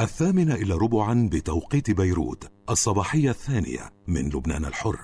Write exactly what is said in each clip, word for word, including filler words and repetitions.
الثامنة إلى ربعا بتوقيت بيروت، الصباحية الثانية من لبنان الحر.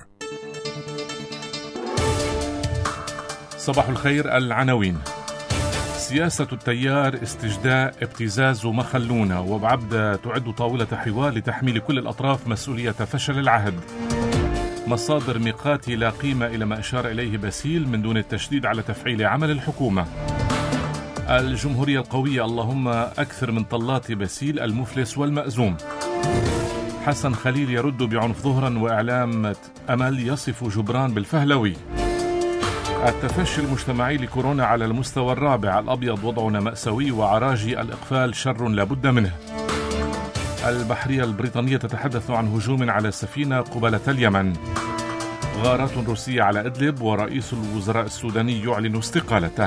صباح الخير. العناوين: سياسة التيار استجداء ابتزاز مخلونة، وبعبدة تعد طاولة حوار لتحميل كل الأطراف مسؤولية فشل العهد. مصادر ميقاتي لا قيمة إلى ما أشار إليه باسيل من دون التشديد على تفعيل عمل الحكومة. الجمهورية القوية، اللهم أكثر من طلات باسيل المفلس والمأزوم. حسن خليل يرد بعنف ظهرا، وإعلام أمل يصف جبران بالفهلوي. التفشي المجتمعي لكورونا على المستوى الرابع، الأبيض وضعنا مأساوي، وعراجي الإقفال شر لابد منه. البحرية البريطانية تتحدث عن هجوم على سفينة قبالة اليمن. غارات روسية على إدلب، ورئيس الوزراء السوداني يعلن استقالته.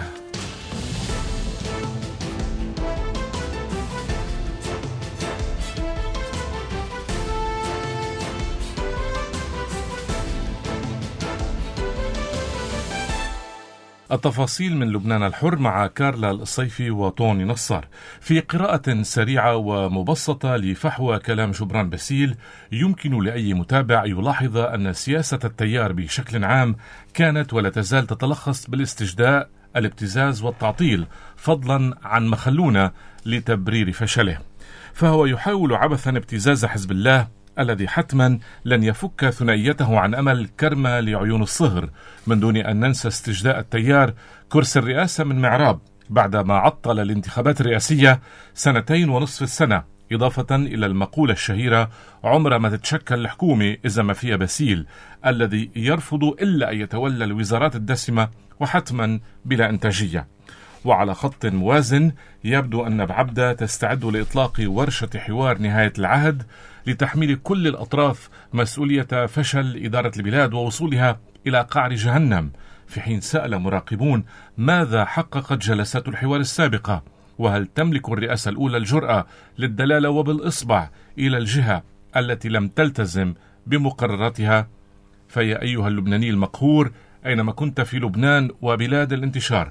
التفاصيل من لبنان الحر مع كارلا الصيفي وطوني نصار. في قراءة سريعة ومبسطة لفحوى كلام جبران باسيل، يمكن لأي متابع يلاحظ أن سياسة التيار بشكل عام كانت ولا تزال تتلخص بالاستجداء، الابتزاز والتعطيل، فضلا عن مخلونة لتبرير فشله. فهو يحاول عبثا ابتزاز حزب الله الذي حتما لن يفك ثنائيته عن أمل كرمة لعيون الصهر، من دون أن ننسى استجداء التيار كرسي الرئاسة من معراب بعدما عطل الانتخابات الرئاسية سنتين ونصف السنة، إضافة إلى المقولة الشهيرة: عمر ما تتشكل الحكومة إذا ما فيها باسيل، الذي يرفض إلا أن يتولى الوزارات الدسمة وحتما بلا إنتاجية. وعلى خط موازن، يبدو أن بعبدة تستعد لإطلاق ورشة حوار نهاية العهد لتحميل كل الأطراف مسؤولية فشل إدارة البلاد ووصولها إلى قعر جهنم، في حين سأل مراقبون ماذا حققت جلسات الحوار السابقة، وهل تملك الرئاسة الأولى الجرأة للدلالة وبالإصبع إلى الجهة التي لم تلتزم بمقرراتها. فيا أيها اللبناني المقهور، أينما كنت في لبنان وبلاد الانتشار،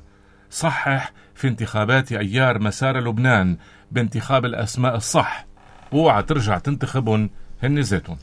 صحح في انتخابات أيار مسار لبنان بانتخاب الأسماء الصح، اوعى ترجع تنتخبهم هن ذاتهم.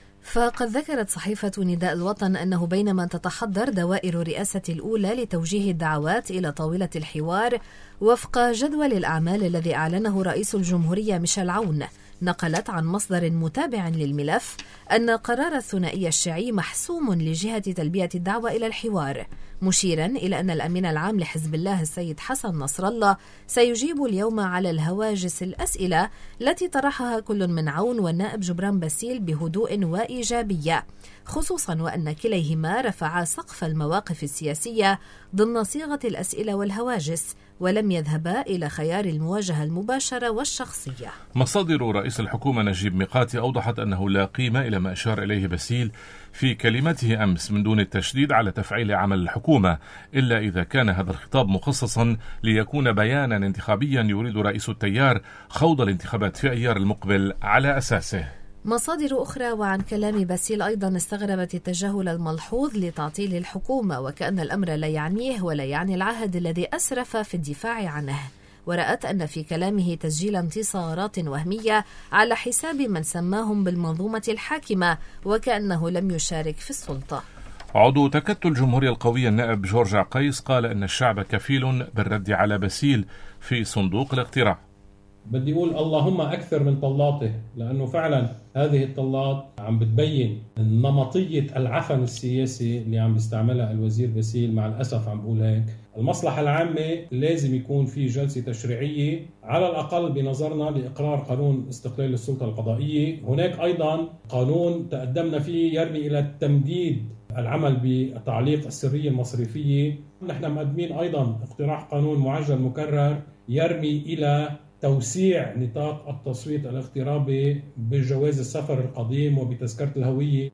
فقد ذكرت صحيفة نداء الوطن أنه بينما تتحضر دوائر الرئاسة الأولى لتوجيه الدعوات إلى طاولة الحوار وفق جدول الأعمال الذي أعلنه رئيس الجمهورية ميشيل عون، نقلت عن مصدر متابع للملف أن قرار الثنائي الشيعي محسوم لجهة تلبية الدعوة إلى الحوار، مشيرا إلى أن الأمين العام لحزب الله السيد حسن نصر الله سيجيب اليوم على الهواجس الأسئلة التي طرحها كل من عون والنائب جبران باسيل بهدوء وإيجابية، خصوصا وأن كليهما رفعا سقف المواقف السياسية ضمن صيغة الأسئلة والهواجس، ولم يذهبا إلى خيار المواجهة المباشرة والشخصية. مصادر رئيس الحكومة نجيب ميقاتي أوضحت أنه لا قيمة إلى ما أشار إليه باسيل في كلمته أمس من دون التشديد على تفعيل عمل الحكومة، إلا إذا كان هذا الخطاب مخصصا ليكون بيانا انتخابيا يريد رئيس التيار خوض الانتخابات في أيار المقبل على أساسه. مصادر أخرى وعن كلام باسيل أيضا استغربت التجاهل الملحوظ لتعطيل الحكومة، وكأن الأمر لا يعنيه ولا يعني العهد الذي أسرف في الدفاع عنه، ورأت أن في كلامه تسجيل انتصارات وهمية على حساب من سماهم بالمنظومة الحاكمة، وكأنه لم يشارك في السلطة. عضو تكتل الجمهورية القوية النائب جورج عقيس قال أن الشعب كفيل بالرد على باسيل في صندوق الاقتراع. بدي أقول اللهم أكثر من طلاته، لأنه فعلا هذه الطلات عم بتبين نمطية العفن السياسي اللي عم بيستعملها الوزير باسيل. مع الأسف عم بقول هيك، المصلحة العامة لازم يكون في جلسة تشريعية على الأقل بنظرنا لإقرار قانون استقلال السلطة القضائية. هناك أيضا قانون تقدمنا فيه يرمي إلى تمديد العمل بتعليق السرية المصرفية. نحن مقدمين أيضا اقتراح قانون معجل مكرر يرمي إلى توسيع نطاق التصويت الاغترابي بجواز السفر القديم وبتذكرة الهوية.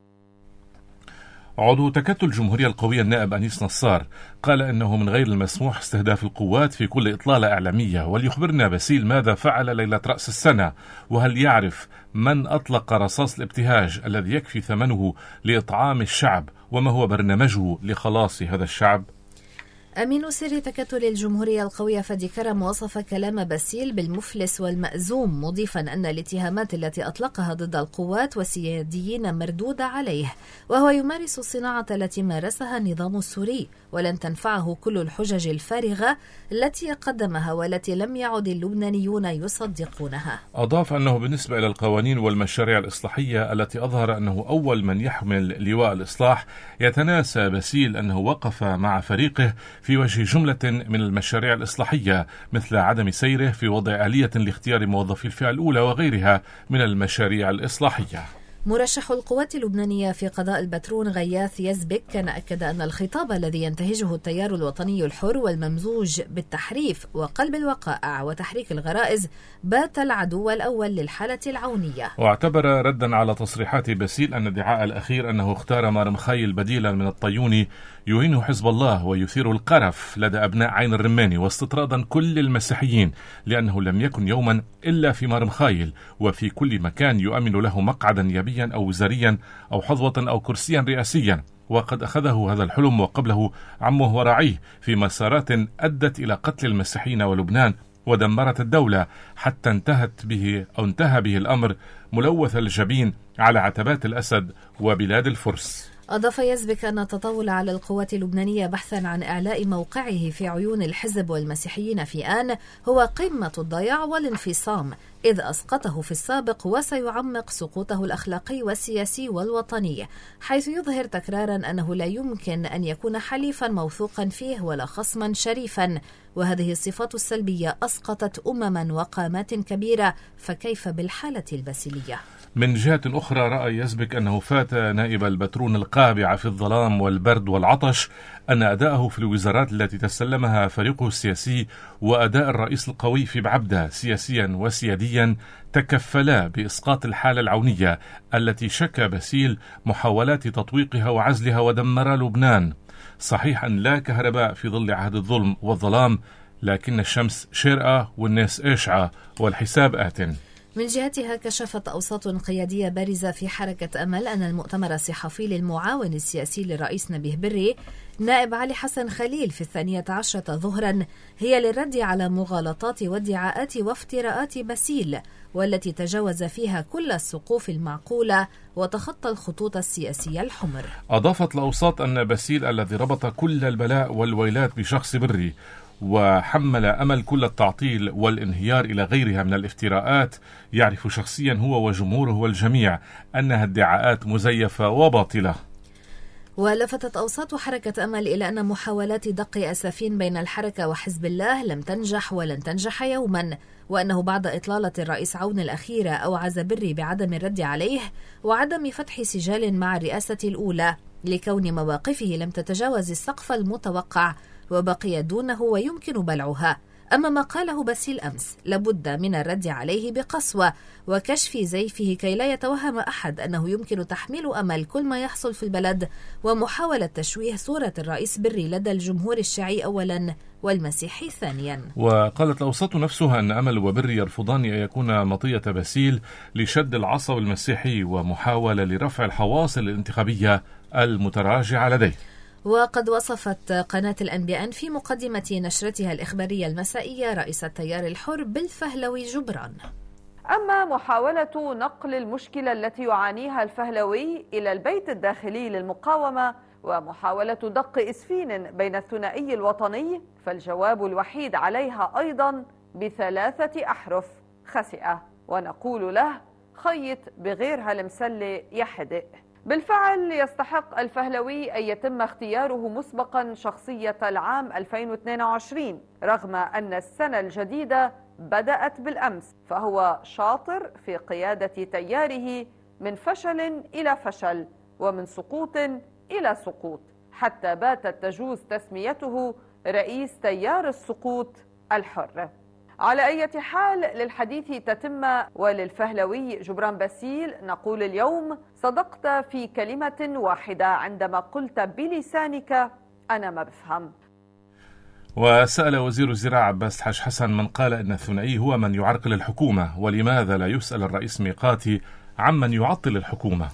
عضو تكتل الجمهورية القوية النائب أنيس نصار قال أنه من غير المسموح استهداف القوات في كل إطلالة إعلامية. وليخبرنا باسيل ماذا فعل ليلة رأس السنة، وهل يعرف من أطلق رصاص الابتهاج الذي يكفي ثمنه لإطعام الشعب، وما هو برنامجه لخلاص هذا الشعب؟ أمين سر تكتل الجمهورية القوية فادي كرم وصف كلام باسيل بالمفلس والمأزوم، مضيفا أن الاتهامات التي أطلقها ضد القوات والسياديين مردودة عليه، وهو يمارس الصناعة التي مارسها النظام السوري، ولن تنفعه كل الحجج الفارغة التي قدمها والتي لم يعد اللبنانيون يصدقونها. أضاف أنه بالنسبة إلى القوانين والمشاريع الإصلاحية التي أظهر أنه أول من يحمل لواء الإصلاح، يتناسى باسيل أنه وقف مع فريقه في وجه جملة من المشاريع الإصلاحية، مثل عدم سيره في وضع آلية لاختيار موظفي الفئة الأولى وغيرها من المشاريع الإصلاحية. مرشح القوات اللبنانية في قضاء البترون غياث يزبك كان أكد أن الخطاب الذي ينتهجه التيار الوطني الحر والممزوج بالتحريف وقلب الوقائع وتحريك الغرائز بات العدو الأول للحالة العونية. واعتبر ردا على تصريحات باسيل أن الادعاء الأخير أنه اختار مارمخايل بديلا من الطيوني يهين حزب الله ويثير القرف لدى أبناء عين الرماني واستطرادا كل المسيحيين، لأنه لم يكن يوما إلا في مارمخايل وفي كل مكان يؤمن له مقعدا يبيا أو وزاريا أو حظوة أو كرسيا رئاسيا. وقد أخذه هذا الحلم وقبله عمه ورعيه في مسارات أدت إلى قتل المسيحيين ولبنان ودمرت الدولة، حتى انتهت به أو انتهى به الأمر ملوث الجبين على عتبات الأسد وبلاد الفرس. أضاف يزبك أن التطاول على القوات اللبنانية بحثا عن إعلاء موقعه في عيون الحزب والمسيحيين في آن هو قمة الضياع والانفصام، إذ أسقطه في السابق وسيعمق سقوطه الأخلاقي والسياسي والوطني، حيث يظهر تكرارا أنه لا يمكن أن يكون حليفا موثوقا فيه ولا خصما شريفا، وهذه الصفات السلبية أسقطت أمما وقامات كبيرة، فكيف بالحالة الباسيلية؟ من جهة أخرى رأى يزبك أنه فات نائب البترون القابع في الظلام والبرد والعطش أن أداءه في الوزارات التي تسلمها فريقه السياسي وأداء الرئيس القوي في بعبدة سياسيا وسياديا تكفلا بإسقاط الحالة العونية التي شك باسيل محاولات تطويقها وعزلها ودمر لبنان. صحيح أن لا كهرباء في ظل عهد الظلم والظلام، لكن الشمس شرقة والناس إشعة والحساب آت. من جهتها كشفت أوساط قيادية بارزة في حركة أمل أن المؤتمر الصحفي للمعاون السياسي للرئيس نبيه بري نائب علي حسن خليل في الثانية عشرة ظهرا هي للرد على مغالطات وادعاءات وافتراءات باسيل، والتي تجاوز فيها كل السقوف المعقولة وتخطى الخطوط السياسية الحمر. أضافت الأوساط أن باسيل الذي ربط كل البلاء والويلات بشخص بري وحمل أمل كل التعطيل والانهيار إلى غيرها من الافتراءات يعرف شخصيا هو وجمهوره والجميع أنها ادعاءات مزيفة وباطلة. ولفتت أوساط حركة أمل إلى أن محاولات دق أسافين بين الحركة وحزب الله لم تنجح ولن تنجح يوما، وأنه بعد إطلالة الرئيس عون الأخيرة أوعز بري بعدم الرد عليه وعدم فتح سجال مع الرئاسة الأولى لكون مواقفه لم تتجاوز السقف المتوقع وبقي دونه ويمكن بلعها. أما ما قاله باسيل أمس لابد من الرد عليه بقسوة وكشف زيفه كي لا يتوهم أحد أنه يمكن تحميل أمل كل ما يحصل في البلد ومحاولة تشويه صورة الرئيس بري لدى الجمهور الشيعي أولا والمسيحي ثانيا. وقالت الأوساط نفسها أن أمل وبري يرفضان أن يكون مطية باسيل لشد العصب المسيحي ومحاولة لرفع الحواصل الانتخابية المتراجعة لديه. وقد وصفت قناة الأنبياء في مقدمة نشرتها الإخبارية المسائية رئيس التيار الحر بالفهلوي جبران. أما محاولة نقل المشكلة التي يعانيها الفهلوي إلى البيت الداخلي للمقاومة ومحاولة دق إسفين بين الثنائي الوطني، فالجواب الوحيد عليها أيضا بثلاثة أحرف خسئة، ونقول له خيط بغير هالمسلة يحدق. بالفعل يستحق الفهلوي أن يتم اختياره مسبقا شخصية العام ألفين واثنين وعشرين رغم أن السنة الجديدة بدأت بالأمس، فهو شاطر في قيادة تياره من فشل إلى فشل ومن سقوط إلى سقوط، حتى باتت تجوز تسميته رئيس تيار السقوط الحر. على أي حال للحديث تتمة وللفهلوي جبران باسيل نقول اليوم صدقت في كلمة واحدة عندما قلت بلسانك أنا ما بفهم. وسأل وزير الزراعة عباس حاج حسن من قال أن الثنائي هو من يعرقل الحكومة، ولماذا لا يسأل الرئيس ميقاتي عمن يعطل الحكومة؟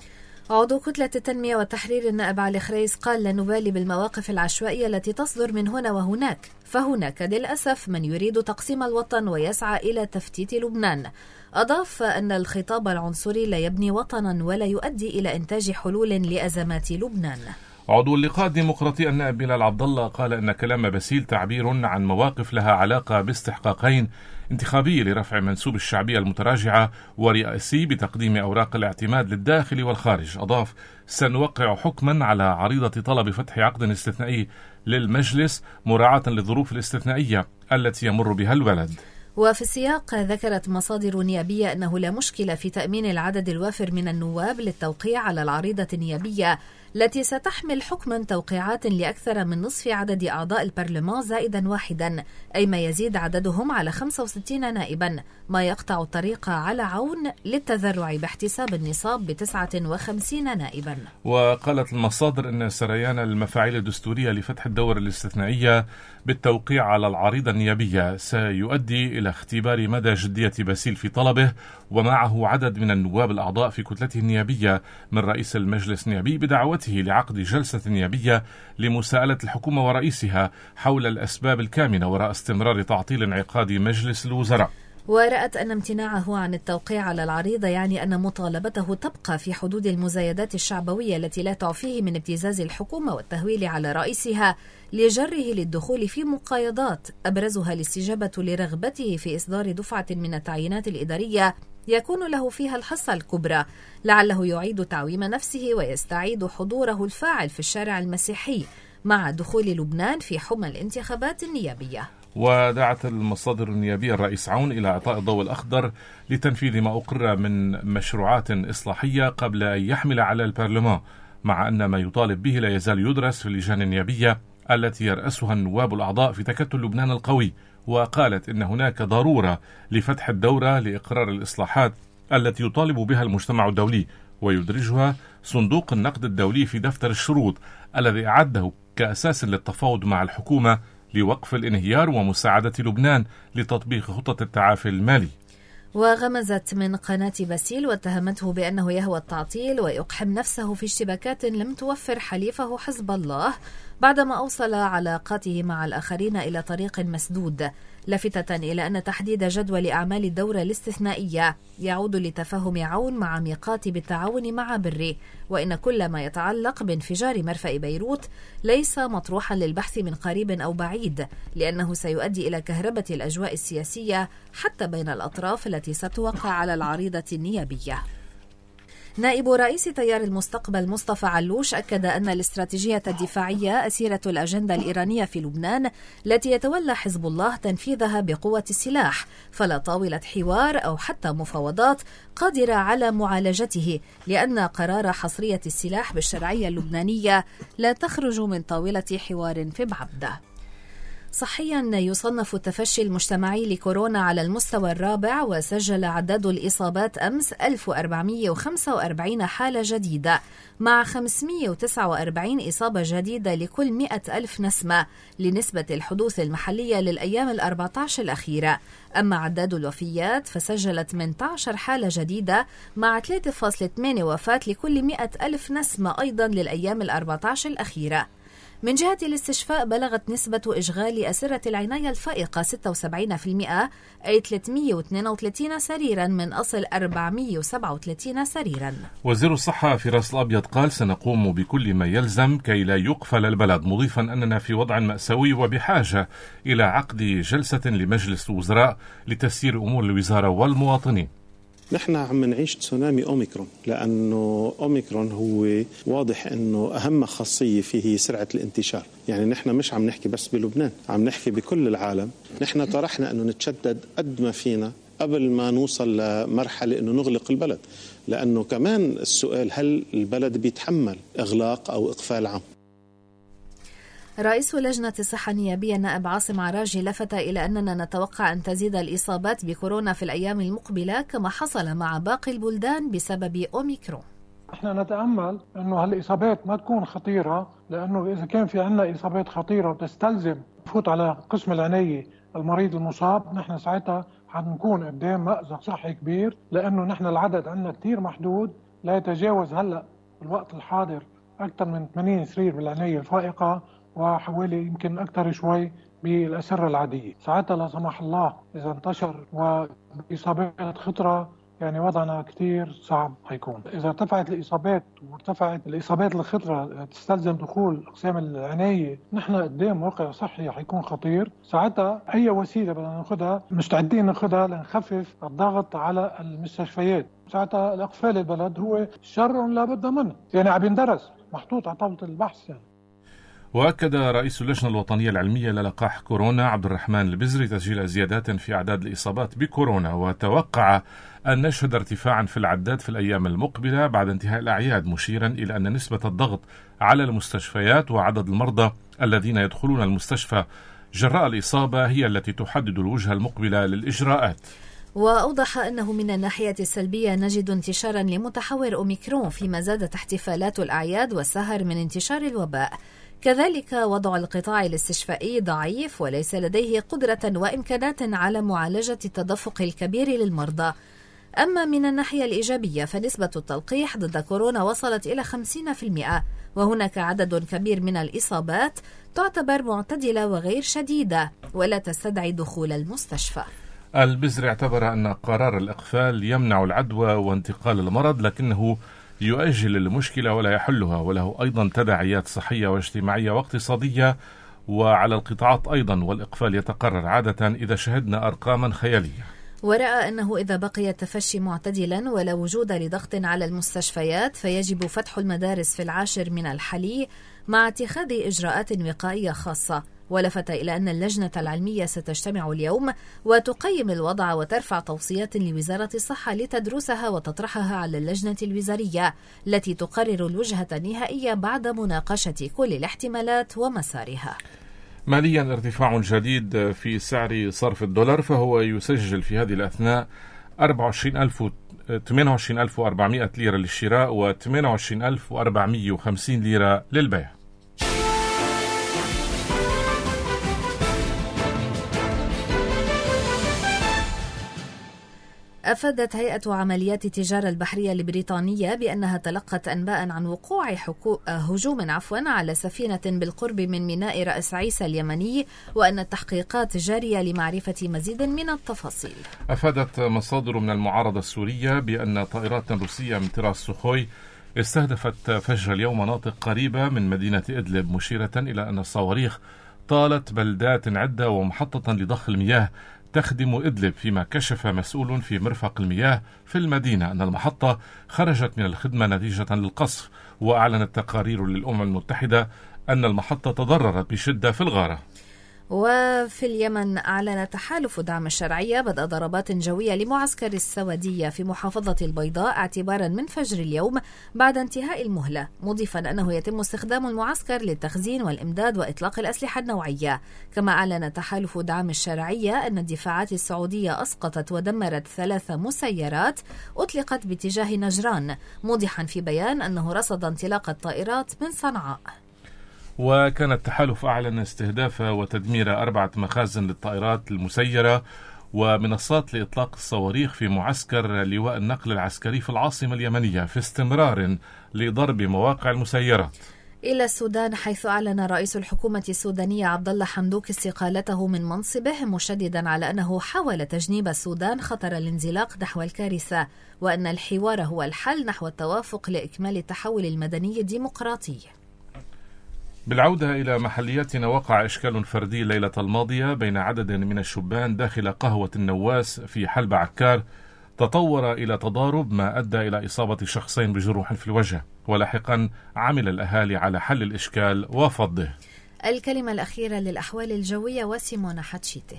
عضو كتلة التنمية والتحرير النائب علي خريس قال: لا نبالي بالمواقف العشوائية التي تصدر من هنا وهناك، فهناك للأسف من يريد تقسيم الوطن ويسعى إلى تفتيت لبنان. أضاف أن الخطاب العنصري لا يبني وطنا ولا يؤدي إلى إنتاج حلول لأزمات لبنان. عضو اللقاء الديمقراطي النائب بلال عبد الله قال أن كلام باسيل تعبير عن مواقف لها علاقة باستحقاقين: انتخابي لرفع منسوب الشعبية المتراجعة، ورئاسي بتقديم أوراق الاعتماد للداخل والخارج. أضاف: سنوقع حكما على عريضة طلب فتح عقد استثنائي للمجلس مراعاة للظروف الاستثنائية التي يمر بها البلد. وفي السياق ذكرت مصادر نيابية أنه لا مشكلة في تأمين العدد الوافر من النواب للتوقيع على العريضة النيابية التي ستحمل حكما توقيعات لأكثر من نصف عدد أعضاء البرلمان زائدا واحدا، أي ما يزيد عددهم على خمسة وستين نائبا، ما يقطع الطريق على عون للتذرع باحتساب النصاب بتسعة وخمسين نائبا. وقالت المصادر أن سريان المفاعيل الدستورية لفتح الدورة الاستثنائية بالتوقيع على العريضة النيابية سيؤدي إلى اختبار مدى جدية باسيل في طلبه، ومعه عدد من النواب الأعضاء في كتلته النيابية من رئيس المجلس النيابي بدعوته لعقد جلسة نيابية لمساءلة الحكومة ورئيسها حول الأسباب الكامنة وراء استمرار تعطيل انعقاد مجلس الوزراء. ورأت أن امتناعه عن التوقيع على العريضة يعني أن مطالبته تبقى في حدود المزايدات الشعبوية التي لا تعفيه من ابتزاز الحكومة والتهويل على رئيسها لجره للدخول في مقايضات أبرزها الاستجابة لرغبته في إصدار دفعة من التعيينات الإدارية يكون له فيها الحصة الكبرى، لعله يعيد تعويم نفسه ويستعيد حضوره الفاعل في الشارع المسيحي مع دخول لبنان في حمى الانتخابات النيابية. ودعت المصادر النيابية الرئيس عون إلى إعطاء الضوء الأخضر لتنفيذ ما أقر من مشروعات إصلاحية قبل أن يحمل على البرلمان، مع أن ما يطالب به لا يزال يدرس في اللجان النيابية التي يرأسها النواب الأعضاء في تكتل لبنان القوي. وقالت إن هناك ضرورة لفتح الدورة لإقرار الإصلاحات التي يطالب بها المجتمع الدولي ويدرجها صندوق النقد الدولي في دفتر الشروط الذي أعده كأساس للتفاوض مع الحكومة لوقف الانهيار ومساعدة لبنان لتطبيق خطة التعافي المالي. وغمزت من قناة باسيل واتهمته بأنه يهوى التعطيل ويقحم نفسه في اشتباكات لم توفر حليفه حزب الله بعدما أوصل علاقاته مع الآخرين إلى طريق مسدود، لافتة إلى أن تحديد جدول أعمال الدورة الاستثنائية يعود لتفاهم عون مع ميقات بالتعاون مع بري، وإن كل ما يتعلق بانفجار مرفأ بيروت ليس مطروحا للبحث من قريب أو بعيد، لأنه سيؤدي إلى كهربة الأجواء السياسية حتى بين الأطراف التي ستوقع على العريضة النيابية. نائب رئيس تيار المستقبل مصطفى علوش أكد أن الاستراتيجية الدفاعية أسيرة الأجندة الإيرانية في لبنان التي يتولى حزب الله تنفيذها بقوة السلاح، فلا طاولة حوار أو حتى مفاوضات قادرة على معالجته، لأن قرار حصرية السلاح بالشرعية اللبنانية لا تخرج من طاولة حوار في بعبدة. صحيا يصنف التفشي المجتمعي لكورونا على المستوى الرابع، وسجل عدد الإصابات أمس ألف وأربعمئة وخمسة وأربعين حالة جديدة مع خمسمئة وتسعة وأربعين إصابة جديدة لكل مئة ألف نسمة لنسبة الحدوث المحلية للأيام الأربعة عشر الأخيرة. أما عدد الوفيات فسجلت ثمانية عشر حالة جديدة مع ثلاثة فاصلة ثمانية وفاة لكل مئة ألف نسمة أيضا للأيام الأربعة عشر الأخيرة. من جهة الاستشفاء بلغت نسبة إشغال أسرة العناية الفائقة ستة وسبعين بالمئة، أي ثلاثمئة واثنين وثلاثين سريرا من أصل أربعمئة وسبعة وثلاثين سريرا. وزير الصحة فراس الأبيض قال: سنقوم بكل ما يلزم كي لا يقفل البلد، مضيفا أننا في وضع مأساوي وبحاجة إلى عقد جلسة لمجلس الوزراء لتسيير أمور الوزارة والمواطنين. نحن عم نعيش تسونامي أوميكرون، لأنه أوميكرون هو واضح أنه أهم خاصية فيه هي سرعة الانتشار. يعني نحن مش عم نحكي بس بلبنان، عم نحكي بكل العالم. نحن طرحنا أنه نتشدد قد ما فينا قبل ما نوصل لمرحلة أنه نغلق البلد، لأنه كمان السؤال هل البلد بيتحمل إغلاق أو إقفال عام. رئيس لجنة الصحة النيابية النائب عاصم عراجي لفت إلى أننا نتوقع أن تزيد الإصابات بكورونا في الأيام المقبلة كما حصل مع باقي البلدان بسبب أوميكرون. احنا نتأمل أنه هالإصابات ما تكون خطيرة، لأنه إذا كان في عنا إصابات خطيرة وتستلزم تفوت على قسم العناية المريض المصاب، نحن ساعتها حنكون قدام مأزق صحي كبير، لأنه نحن العدد عنا كتير محدود لا يتجاوز هلأ الوقت الحاضر أكثر من ثمانين سرير بالعناية الفائقة وحوالي يمكن أكثر شوي بالأسرة العادية. ساعتها لا سمح الله إذا انتشر وإصابات خطرة يعني وضعنا كتير صعب هيكون. إذا ارتفعت الإصابات وارتفعت الإصابات الخطرة تستلزم دخول أقسام العناية، نحن قدام واقع صحي هيكون خطير. ساعتها أي وسيلة بدنا ناخدها مستعدين ناخدها لنخفف الضغط على المستشفيات. ساعتها الإقفال البلد هو شر لا بد منه، يعني عم يندرس محطوط على طاولة البحث يعني. وأكد رئيس اللجنة الوطنية العلمية للقاح كورونا عبد الرحمن البزري تسجيل زيادات في أعداد الإصابات بكورونا، وتوقع أن نشهد ارتفاعا في العداد في الأيام المقبلة بعد انتهاء الأعياد، مشيرا إلى أن نسبة الضغط على المستشفيات وعدد المرضى الذين يدخلون المستشفى جراء الإصابة هي التي تحدد الوجهة المقبلة للإجراءات. وأوضح أنه من الناحية السلبية نجد انتشارا لمتحور أوميكرون، فيما زادت احتفالات الأعياد والسهر من انتشار الوباء. كذلك وضع القطاع الاستشفائي ضعيف وليس لديه قدرة وإمكانات على معالجة التدفق الكبير للمرضى. أما من الناحية الإيجابية فنسبة التلقيح ضد كورونا وصلت إلى خمسين بالمئة، وهناك عدد كبير من الإصابات تعتبر معتدلة وغير شديدة ولا تستدعي دخول المستشفى. البزري اعتبر أن قرار الإقفال يمنع العدوى وانتقال المرض، لكنه يؤجل المشكلة ولا يحلها، وله أيضا تداعيات صحية واجتماعية واقتصادية وعلى القطاعات أيضا، والإقفال يتقرر عادة إذا شهدنا أرقاما خيالية. ورأى أنه إذا بقي التفشي معتدلا ولا وجود لضغط على المستشفيات فيجب فتح المدارس في العاشر من الحلي مع اتخاذ إجراءات وقائية خاصة. ولفت إلى أن اللجنة العلمية ستجتمع اليوم وتقيم الوضع وترفع توصيات لوزارة الصحة لتدرسها وتطرحها على اللجنة الوزارية التي تقرر الوجهة النهائية بعد مناقشة كل الاحتمالات ومسارها. ماليا ارتفاع جديد في سعر صرف الدولار، فهو يسجل في هذه الأثناء ثمانية وعشرين ألف وأربعمائة ليرة للشراء و ثمانية وعشرين ألف وأربعمائة وخمسين ليرة للبيع. أفادت هيئة عمليات التجارة البحرية البريطانية بأنها تلقت أنباء عن وقوع حكو... هجوم عفوا على سفينة بالقرب من ميناء رأس عيسى اليمني، وأن التحقيقات جارية لمعرفة مزيد من التفاصيل. أفادت مصادر من المعارضة السورية بأن طائرات روسية من طراز سوخوي استهدفت فجر اليوم مناطق قريبة من مدينة إدلب، مشيرة إلى أن الصواريخ طالت بلدات عدة ومحطة لضخ المياه تخدم إدلب، فيما كشف مسؤول في مرفق المياه في المدينة أن المحطة خرجت من الخدمة نتيجة للقصف، وأعلنت تقارير للأمم المتحدة أن المحطة تضررت بشدة في الغارة. وفي اليمن أعلن تحالف دعم الشرعية بدء ضربات جوية لمعسكر السوادية في محافظة البيضاء اعتبارا من فجر اليوم بعد انتهاء المهلة، مضيفا أنه يتم استخدام المعسكر للتخزين والإمداد وإطلاق الأسلحة النوعية. كما أعلن تحالف دعم الشرعية أن الدفاعات السعودية أسقطت ودمرت ثلاث مسيرات أطلقت باتجاه نجران، موضحا في بيان أنه رصد انطلاق الطائرات من صنعاء. وكان التحالف أعلن استهداف وتدمير أربعة مخازن للطائرات المسيرة ومنصات لإطلاق الصواريخ في معسكر لواء النقل العسكري في العاصمة اليمنية في استمرار لضرب مواقع المسيرات. إلى السودان، حيث أعلن رئيس الحكومة السودانية عبد الله حمدوك استقالته من منصبه، مشددا على أنه حاول تجنيب السودان خطر الانزلاق نحو الكارثة، وأن الحوار هو الحل نحو التوافق لإكمال التحول المدني الديمقراطي. بالعودة إلى محلياتنا، وقع إشكال فردي الليلة الماضية بين عدد من الشبان داخل قهوة النواس في حلب عكار تطور إلى تضارب ما أدى إلى إصابة شخصين بجروح في الوجه، ولاحقا عمل الأهالي على حل الإشكال وفضه. الكلمة الأخيرة للأحوال الجوية وسيمونا حتشيتي.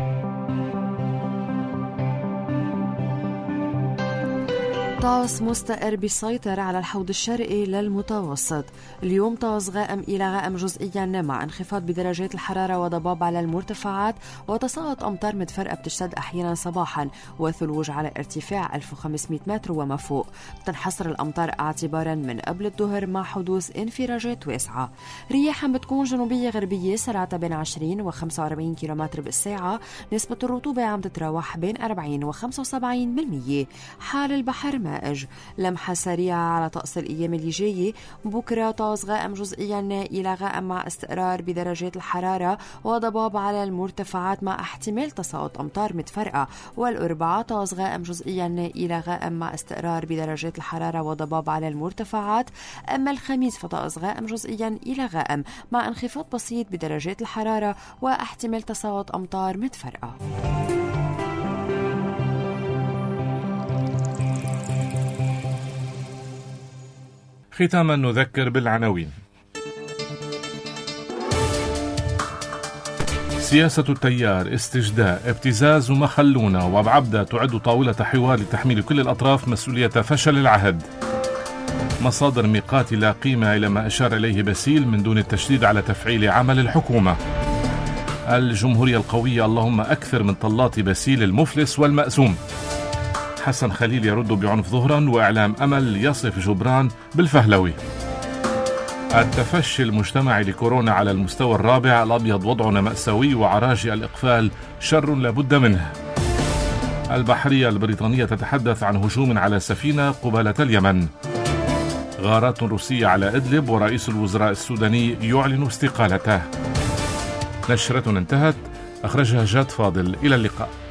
طقس مستقر بيسيطر على الحوض الشرقي للمتوسط. اليوم طقس غائم إلى غائم جزئيا مع انخفاض بدرجات الحرارة وضباب على المرتفعات، وتساقط أمطار متفرقة بتشتد أحيانا صباحا، وثلوج على ارتفاع ألف وخمسمائة متر وما فوق. تنحصر الأمطار اعتبارا من قبل الظهر مع حدوث انفراجات واسعة. رياح بتكون جنوبية غربية سرعتها بين عشرين وخمسة وأربعين كيلومتر بالساعة. نسبة الرطوبة عم تتراوح بين أربعين وخمسة وسبعين بالمية. حال البحر النتائج. لمحة سريعة على طقس الأيام اللي جاية: بكرة طقس غائم جزئيا إلى غائم مع استقرار بدرجات الحرارة وضباب على المرتفعات مع احتمال تساقط أمطار متفرقة. والأربعاء طقس غائم جزئيا إلى غائم مع استقرار بدرجات الحرارة وضباب على المرتفعات. أما الخميس فطقس غائم جزئيا إلى غائم مع انخفاض بسيط بدرجات الحرارة واحتمال تساقط أمطار متفرقة. ختاما نذكر بالعناوين. سياسة التيار: استجداء، ابتزاز ومخلونة، وبعبدة تعد طاولة حوار لتحميل كل الأطراف مسؤولية فشل العهد. مصادر ميقات لا قيمة إلى ما أشار إليه باسيل من دون التشديد على تفعيل عمل الحكومة. الجمهورية القوية: اللهم أكثر من طلات باسيل المفلس والمأزوم. حسن خليل يرد بعنف ظهرا، وإعلام أمل يصف جبران بالفهلوي. التفشي المجتمعي لكورونا على المستوى الرابع، الأبيض وضعنا مأساوي وعراجي الإقفال شر لابد منه. البحرية البريطانية تتحدث عن هجوم على سفينة قبالة اليمن. غارات روسية على إدلب، ورئيس الوزراء السوداني يعلن استقالته. نشرة انتهت، أخرجها جاد فاضل. إلى اللقاء.